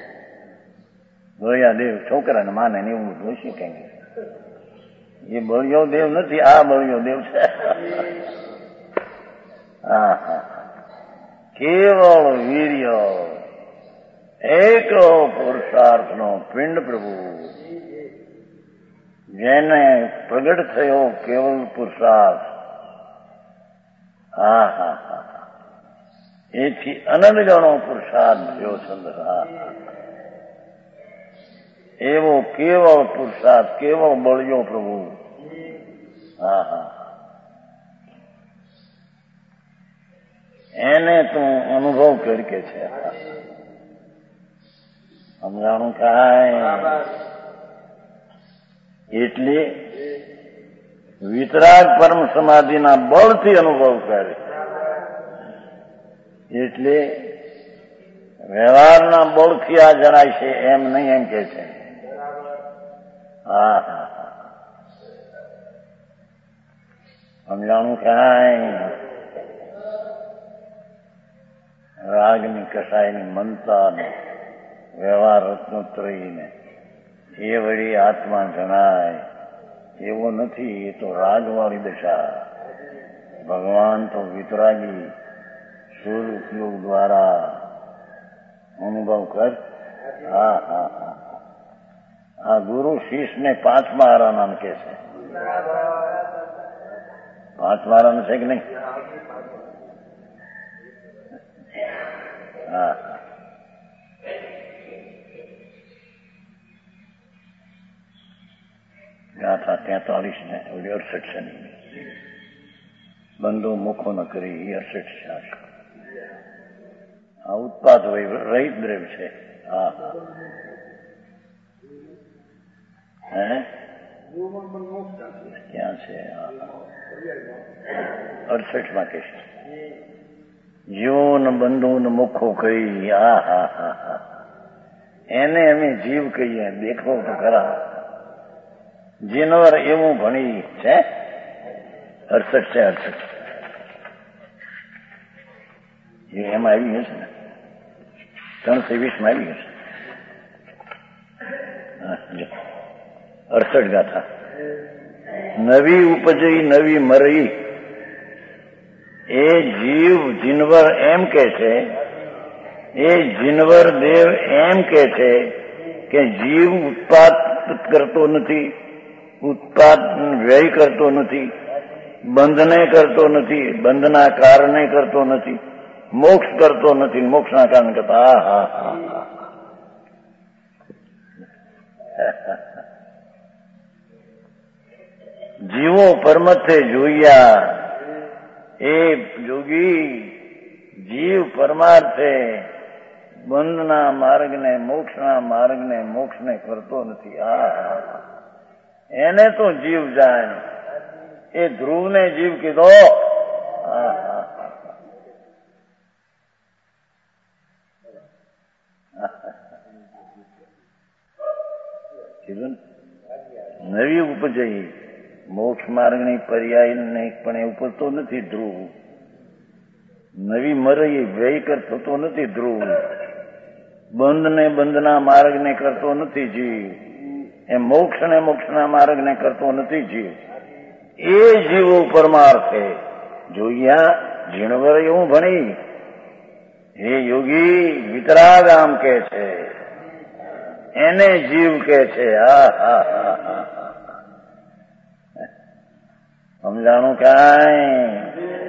બળિયા દેવ છોકરાને માને ને એવું જોઈશું કઈ. એ બળિયો દેવ નથી, આ બળિયો દેવ છે. હા હા કેવળ વીર્ય એક પુરુષાર્થનો પિંડ પ્રભુ. જેને પ્રગટ થયો કેવલ પુરુષાર્થ, હા હા હા એથી અનંત ગણો પુરુષાર્થ થયો ચંદ્ર. હા એવો કેવળ પુરુષાર્થ કેવળ બળ્યો પ્રભુ. હા હા એને તું અનુભવ કરી કે છે. સમજાણું કાંઈ? એટલે વિતરાગ પરમ સમાધિના બળથી અનુભવ કરે. એટલે વ્યવહારના બળથી આ જણાય છે એમ નહીં, એમ કે છે. હા હા સમજાણું કાંઈ? રાગની કસાયની મનતા ને વ્યવહાર રત્નોત્રયને એ વળી આત્મા જણાય એવો નથી. એ તો રાગવાળી દશા. ભગવાન તો વિતરાગી સૂર્ય ઉપયોગ દ્વારા અનુભવ કર. હા હા હા આ ગુરુ શિષ્યને પાંચ મારા નામ કે છે. પાંચ મારા છે કે નહીં? હા ગાથા તેતાલીસ ને ઓલી અડસઠ છે. બંધો મુખો ન કરી એ અડસઠ શાક. આ ઉત્પાદ રહિત દ્રવ્ય છે. હા હા હે ક્યાં છે? અડસઠ માં કે છે જીવો ને બંધુ ને મુખો કહી. હા હા હા હા એને અમે જીવ કહીએ. દેખો તો ખરા જીનવર એવું ભણી છે. અડસઠ છે. અડસઠ એમાં આવી હશે ને ત્રણસો વીસ માં આવી હશે. અડસઠ ગાથા. નવી ઉપજઈ નવી મરઈ એ જીવ જીનવર એમ કે છે. એ જીનવર દેવ એમ કે છે કે જીવ ઉત્પાદ કરતો નથી, ઉત્પાદ વ્યય કરતો નથી, બંધને કરતો નથી, બંધના કારણે કરતો નથી, મોક્ષ કરતો નથી, મોક્ષના કારણે કરતા. હા હા હા જીવો પરમથે જોયા એ જોગી જીવ પરમાર્થે બંધના માર્ગને મોક્ષના માર્ગને મોક્ષને કરતો નથી. આ એને તો જીવ જાય. એ ધ્રુવને જીવ કીધો. કીધું નવી ઉપજઈ મોક્ષ માર્ગની પર્યાય નહીં પણ એ ઉપજતો નથી ધ્રુવ. નવી મરઈ વ્યય કરતો નથી ધ્રુવ. બંધ ને બંધના માર્ગને કરતો નથી જીવ. એ મોક્ષ ને મોક્ષના માર્ગને કરતો નથી જીવ. એ જીવો પરમાર્થે જોયા જીણવર એવું ભણી. હે યોગી વિતરાગ આમ કે છે એને જીવ કે છે. હા હા હા હા સમજાણું કાંઈ?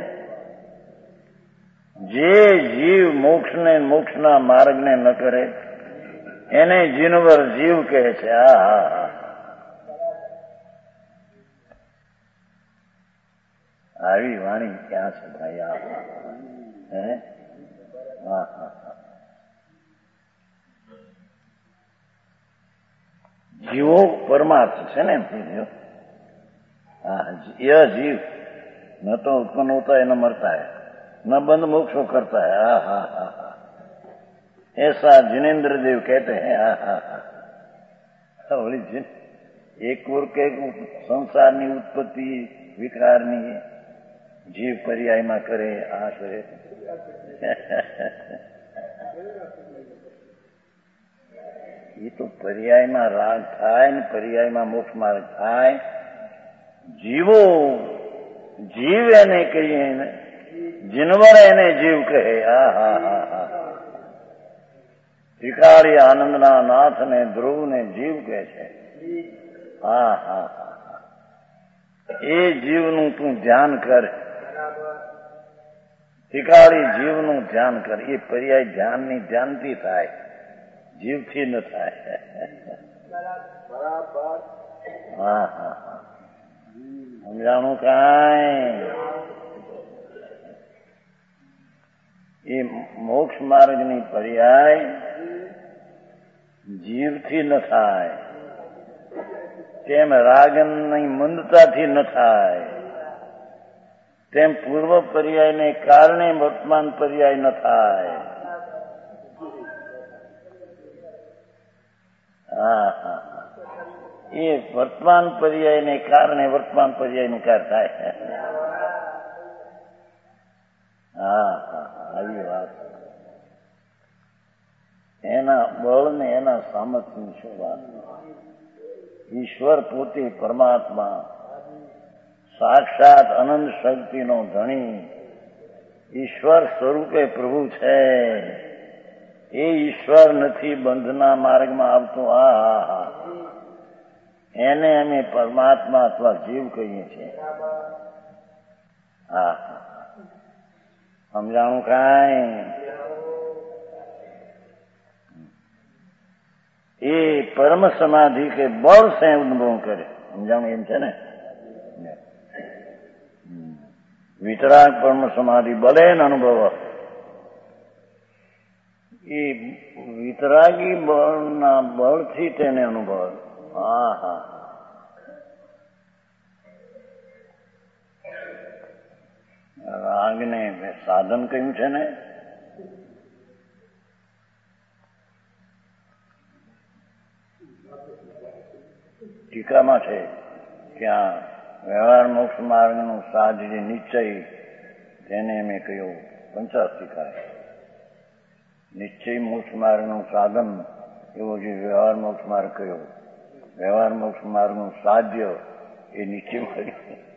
જે જીવ મોક્ષને મોક્ષના માર્ગને ન કરે એને જીનવર જીવ કહે છે. હા હા હા આવી વાણી ક્યાં છે ભાઈ? આ હે હા હા જીવો પરમાર્થ છે ને. हाँ यह जीव न तो उत्पन्न होता है न मरता है न बंध मोक्षो करता है. हा हा हा हा ऐसा जिनेन्द्र देव कहते हैं. हा हा हा जिन एक और के संसाરની ઉત્પત્તિ વિકારની જીવ પર્યાયમાં કરે. આ કરે એ તો પર્યાયમાં રાગ થાય ને પર્યાયમાં મોક્ષ માર્ગ થાય. જીવો જીવ એને કહીએ ને જીનવર એને જીવ કહે. હા હા હા હા ત્રિકાળી આનંદના નાથને ધ્રુવને જીવ કહે છે. હા હા હા એ જીવનું તું ધ્યાન કર, શીખાડી જીવનું ધ્યાન કર. એ પર્યાય ધ્યાનની ધ્યાનથી થાય, જીવથી ન થાય. હા હા હા સમજાણું કાંઈ? એ મોક્ષ માર્ગની પર્યાય જીવથી ન થાય, તેમ રાગની મંદતાથી ન થાય, તેમ પૂર્વ પર્યાયને કારણે વર્તમાન પર્યાય ન થાય. હા હા એ વર્તમાન પર્યાયને કારણે વર્તમાન પર્યાયનું કાર થાય. હા હા આવી વાત. એના બળ ને એના સામર્થ્યની શું વાત. ઈશ્વર પોતે પરમાત્મા સાક્ષાત અનંત શક્તિનો ધણી ઈશ્વર સ્વરૂપે પ્રભુ છે. એ ઈશ્વર નથી બંધના માર્ગમાં આવતો. આ હા હા એને અમે પરમાત્મા અથવા જીવ કહીએ છીએ. હા સમજાણું કાંઈ? એ પરમ સમાધિ કે બળ સે અનુભવ કરે. સમજાણું એમ છે ને? વિતરાગ પરમ સમાધિ બલે ન અનુભવ. એ વિતરાગી બળના બળથી તેને અનુભવ. હા હા રાગને સાધન કહ્યું છે ને? ટીકામાં છે ત્યાં વ્યવહાર મોક્ષ માર્ગનું સાધ જે નિશ્ચય તેને મેં કહ્યું પંચાસ્તિકાય. નિશ્ચય મોક્ષ માર્ગનું સાધન એવો જે વ્યવહાર મોક્ષ માર્ગ કહ્યો, વ્યવહાર મોક્ષ માર્ગનું સાધ્ય એ નિશ્ચય માર્ગ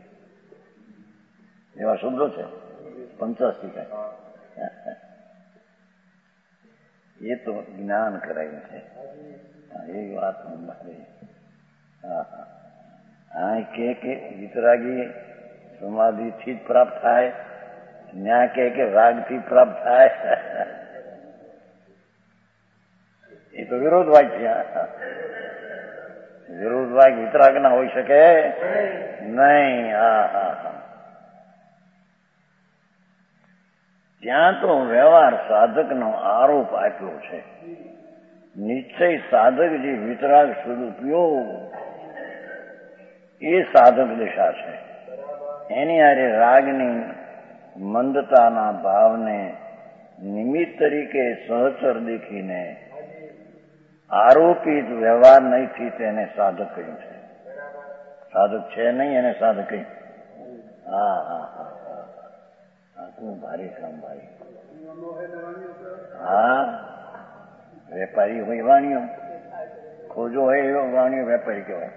એવા શબ્દો છે પંચાસ્તિકાય. એ તો જ્ઞાન કરાયું છે. એ વાત મારી. હા હા હા કે કે વિતરાગી સમાધિથી જ પ્રાપ્ત થાય, ન્યા કે કે રાગથી પ્રાપ્ત થાય. એ તો વિરોધવાદ છે. વિરોધવાદ વિતરાગ ના હોઈ શકે નહીં. હા હા હા ત્યાં તો વ્યવહાર સાધકનો આરોપ આપ્યો છે. નિશ્ચય સાધક જે વિતરાગ સ્વરૂપિયો એ સાધક દિશા છે. એની હારે રાગની મંદતાના ભાવને નિમિત્ત તરીકે સહચર દેખીને આરોપિત વ્યવહાર નહીંથી તેને સાધક કહ્યું છે. સાધક છે નહીં એને સાધક કહ્યું. હા હા હા આટલું ભારે કામ ભાઈ. હા વેપારી હોય વાણિયો, ખોજો હોય એવો વાણિયો વેપારી કહેવાય.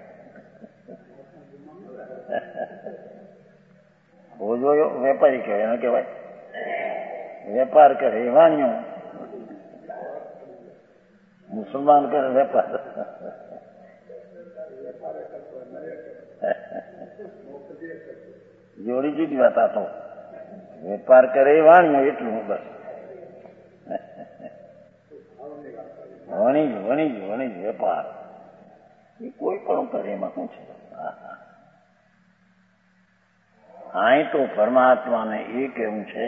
ખોજો વેપારી કહેવાય એને કહેવાય. વેપાર કરે એ વાણિયો, મુસલમાન કરે વેપાર. જોડી જુદી વાત. આ તો વેપાર કરે એ વાણિયો એટલું બસ. વણી વણી વણી વેપાર એ કોઈ પણ કરે એમાં શું છે. અહીં તો પરમાત્માને એ કહેવું છે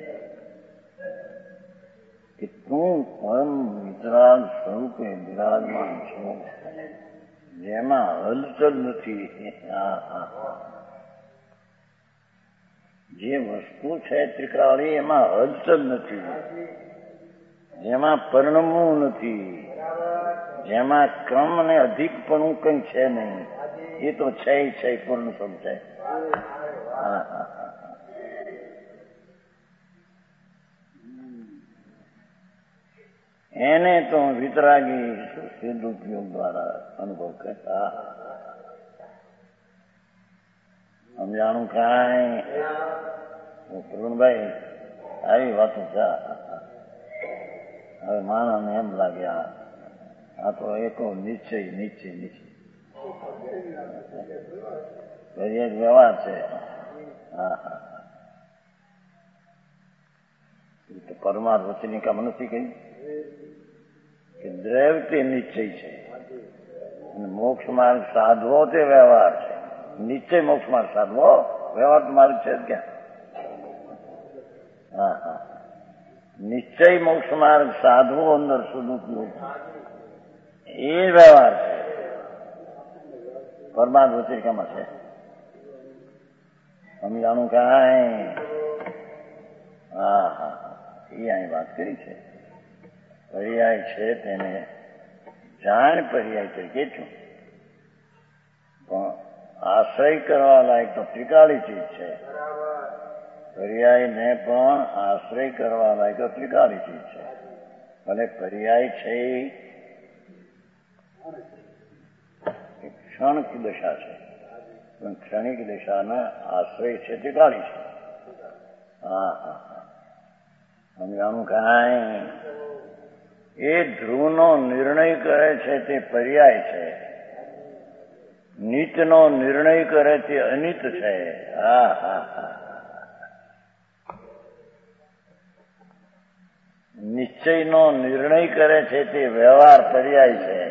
કે તું પરમ વિતરાગ સ્વરૂપે બિરાજમાન છો, જેમાં હલચલ નથી. જે વસ્તુ છે ત્રિકાળી એમાં હલચલ નથી, જેમાં પરિણમવું નથી, જેમાં ક્રમ અને અધિકપણું કંઈ છે નહીં. એ તો છે છે પૂર્ણ સ્વરૂપ છે. હા હા એને તો વિતરાગી સિદ્ધ ઉપયોગ દ્વારા અનુભવ કરતા. સમજાણું કાંઈ? પ્રવીણભાઈ આવી વાતો છે. હવે માણસને એમ લાગે આ તો એકો નિશ્ચય નિશ્ચય નિશ્ચય પર્યાય વ્યવહાર છે. હા હા તો પરમાર્થ વચ્ચેની કામ નથી કહી કે દ્રવ્ય તે નિશ્ચય છે અને મોક્ષ માર્ગ સાધવો તે વ્યવહાર છે. નિશ્ચય મોક્ષ માર્ગ સાધવો, વ્યવહાર તો માર્ગ છે જ ક્યાં? હા હા નિશ્ચય મોક્ષ માર્ગ સાધવો અંદર સદુપયોગ એ વ્યવહાર છે. પરમાર્થ વચ્ચેકામાં છે સમજાણું કાંઈ? હા હા એ અહીં વાત કરી છે. પર્યાય છે તેને જાણ પર્યાય તરીકે છું, પણ આશ્રય કરવા લાયક તો ત્રિકાળી ચીજ છે. પર્યાયને પણ આશ્રય કરવા લાયક તો ત્રિકાળી ચીજ છે. ભલે પર્યાય છે એ ક્ષણિક દશા છે, પણ ક્ષણિક દશાના આશ્રય છે ત્રિકાળી છે. હા હા સમજાણું કાંઈ? એ ધ્રુવનો નિર્ણય કરે છે તે પર્યાય છે, નિત્યનો નિર્ણય કરે તે અનિત છે. હા હા હા નિશ્ચયનો નિર્ણય કરે છે તે વ્યવહાર પર્યાય છે.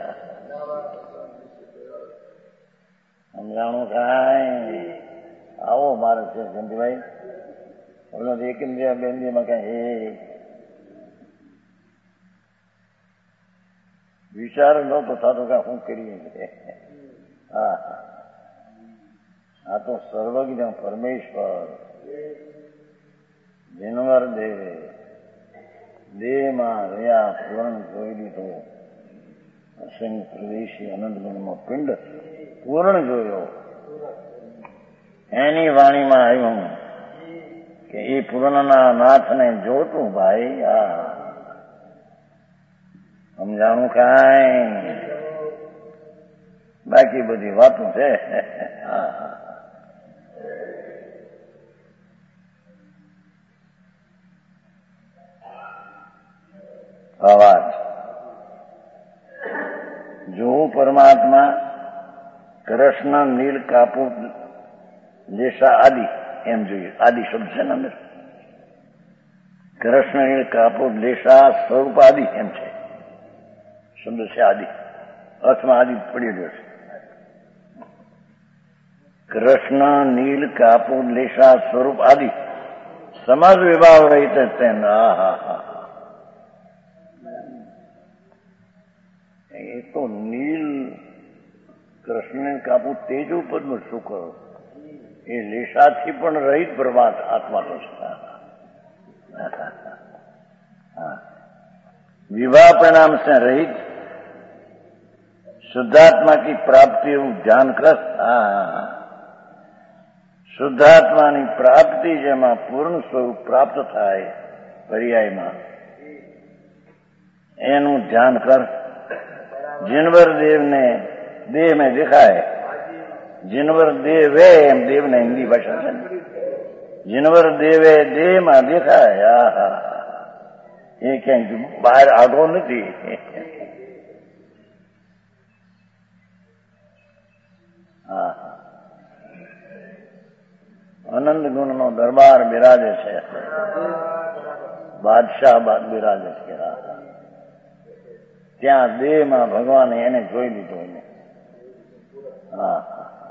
સમજાણું કાંઈ? આવો મારે છે ગંધીભાઈ, બોલો એક ઇન્દ્રિયા બે ઇન્દ્રિયમાં કઈ એ વિચાર લો તો થતો કે શું કરીએ. હા આ તો સર્વજ્ઞ પરમેશ્વર જીનવર દેવે દેહમાં રહ્યા પૂર્ણ જોઈ લીધો, અસંગ પ્રદેશી અનંતગુણનો પિંડ પૂર્ણ જોયો. એની વાણીમાં આવ્યું કે એ પૂર્ણના નાથને જોતું ભાઈ. આ સમજાણું કાંઈ? બાકી બધી વાતો છે. અવાજ જોવું પરમાત્મા કૃષ્ણ નીલ કાપૂર લેશા આદિ એમ જોઈએ. આદિ શબ્દ છે ને અંદર. કૃષ્ણ નીલ કાપૂર લેશા સ્વરૂપ આદિ એમ છે શબ્દ છે. આદિ અર્થમાં આદિ પડી રહ્યો છે. કૃષ્ણ નીલ કાપૂર લેશા સ્વરૂપ આદિ સમાજ વિભાવ રહિત તેના. હા હા એ તો નીલ કૃષ્ણ કાપુ તેજ પદનું શું કરો એ લેશાથી પણ રહિત પ્રમાત આત્મા તો છે. विवाह परिणाम से रहित शुद्धात्मा की प्राप्ति એવું ધ્યાન કર. હા શુદ્ધાત્માની પ્રાપ્તિ જેમાં પૂર્ણ સ્વરૂપ પ્રાપ્ત થાય પર્યાયમાં એનું ધ્યાન કર. जिनवर देव ने देह में दिखाए, जिनवर देव है एम देव ने हिंदी भाषा है. जिनवर देवे देह में दिखाए. હા એ ક્યાંક બહાર આગો નથી. હા અનંત ગુણ નો દરબાર બિરાજે છે, બાદશાહ બાદ બિરાજે છે. ત્યાં દેહમાં ભગવાને એને જોઈ લીધો. એને હા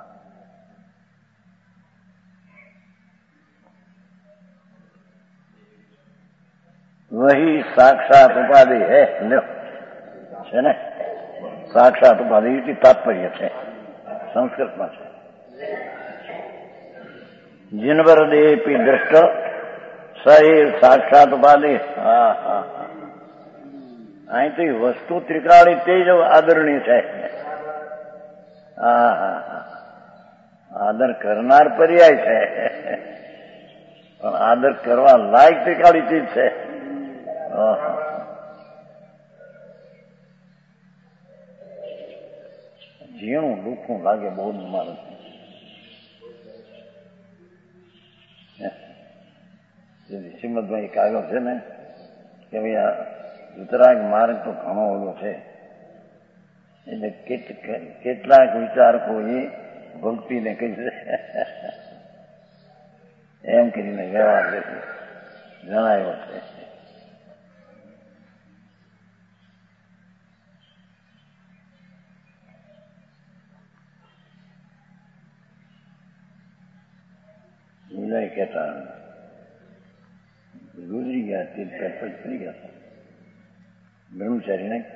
વહી સાક્ષાત ઉપાધિ હે લ્યો છે ને. સાક્ષાત ઉપાધિ એટલી તાત્પર્ય છે, સંસ્કૃતમાં છે. जिनवर देह पी दृष्ट સહિર સાક્ષાત ઉપાધિ. હા હા અહીં તો વસ્તુ ત્રિકાળી તે જ આદરણીય છે. હા હા આદર કરનાર પર્યાય છે, પણ આદર કરવા લાયક ત્રિકાળી ચીજ છે. ઝીણું દુઃખું લાગે બહુ માણસ. શ્રીમદભાઈ કાગળ છે ને કે ભાઈ આ ઉત્તરાગ માર્ગ તો ઘણો ઓલો છે, એટલે કેટલાક વિચારકો એ ભક્તિને કહી એમ કરીને વ્યવહાર જણાયો છે. વિનય કહેતા ગુજરી ગયા તે ફરી ગયા બ્રહ્મચારી ને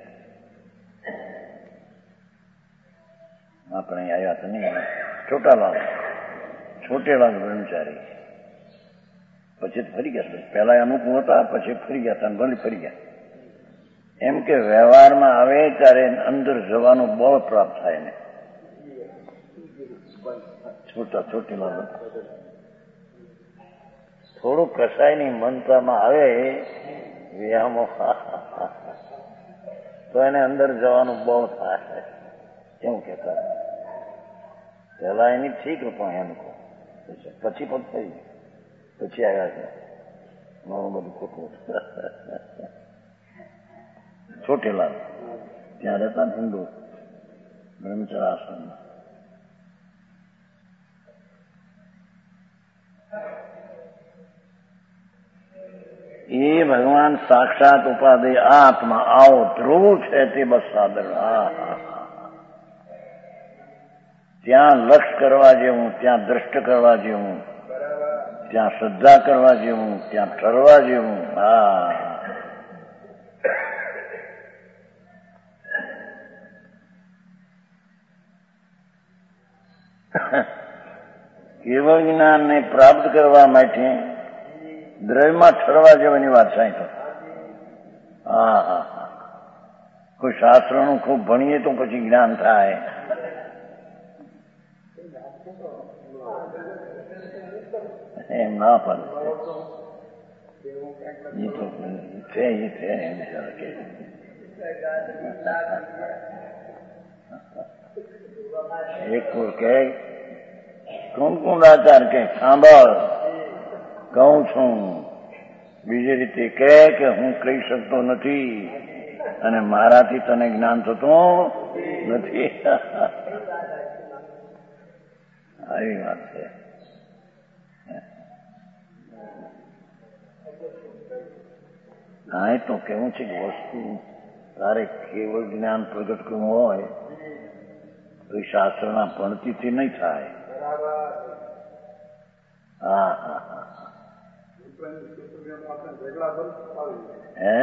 આપણે આવ્યા તો નહીં છોટાલાલ છોટેલાલ બ્રહ્મચારી પછી ફરી ગયા. પેલા અનુકૂળ હતા પછી ફરી ગયા હતા ભલે ફરી ગયા. એમ કે વ્યવહારમાં આવે ત્યારે અંદર જવાનું બળ પ્રાપ્ત થાય ને. છોટા છોટેલાલ થોડું કસાયની મનતામાં આવે વ્યામો તો એને અંદર જવાનું બળ થાય એવું કહેતા. પેલા એની ઠીક પણ એમ કહો પછી પણ થઈ પછી આવ્યા છે મારું બધું ખોટું. છોટેલાલ ત્યાં રહેતા ને હિન્દુ બ્રહ્મચર્ય આશ્રમમાં. એ ભગવાન સાક્ષાત ઉપાધિ આત્મા આવો ધ્રુવ છે તે બસ સાદર. ત્યાં લક્ષ કરવા જેવું, ત્યાં દ્રષ્ટ કરવા જેવું, ત્યાં શ્રદ્ધા કરવા જેવું, ત્યાં ઠરવા જેવું. હા કેવળ જ્ઞાનને પ્રાપ્ત કરવા માટે દ્રવ્યમાં ઠરવા જેવાની વાત સાંઈ. હા હા હા કોઈ શાસ્ત્રનું ખૂબ ભણીએ તો પછી જ્ઞાન થાય. એમ ના પડે એ તો છે એ છે એમ કે એક કે કોણ કોણ આચાર કે સાંભળ કહું છું. બીજી રીતે કહે કે હું કહી શકતો નથી અને મારાથી તને જ્ઞાન થતું નથી. આવી વાત છે. હા તો કેવું છે કે વસ્તુ તારે કેવળ જ્ઞાન પ્રગટ કરવું હોય તો એ શાસ્ત્રના પણતીથી નહીં થાય. હા હા હા હે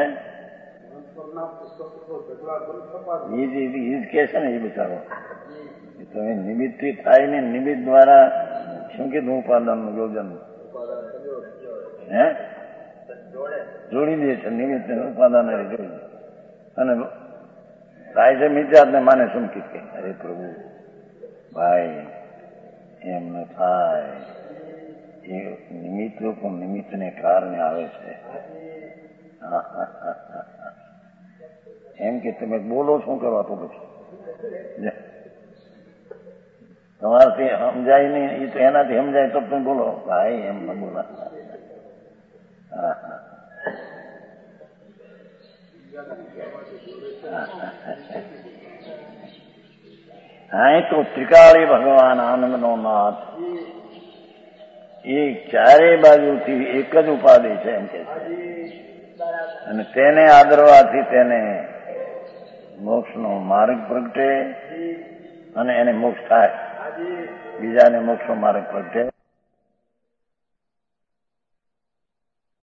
એ જ કે છે ને એ બિચારો તો એ નિમિત્તથી થાય ને નિમિત્ત દ્વારા શું કીધું ઉપાદાનનું યોજન હે જોડી દે છે. નિમિત્ત ઉપાદાન જોડી દે અને થાય છે મિત્યાત ને માને સુમકીત કે અરે પ્રભુ ભાઈ એમ ન થાય. એ નિમિત્ત લોકો નિમિત્તને કારણે આવે છે. એમ કે તમે બોલો શું કરવા તો પછી તમારાથી સમજાય નહીં એ તો એનાથી સમજાય તો તમે બોલો ભાઈ એમ ન બોલા. હા તો ત્રિકાળી ભગવાન આનંદનો નાથ એ ચારે બાજુથી એક જ ઉપાધિ છે એમ કે છે અને તેને આદરવાથી તેને મોક્ષનો માર્ગ પ્રગટે અને એને મોક્ષ થાય. બીજાને મોક્ષનો માર્ગ પ્રગટે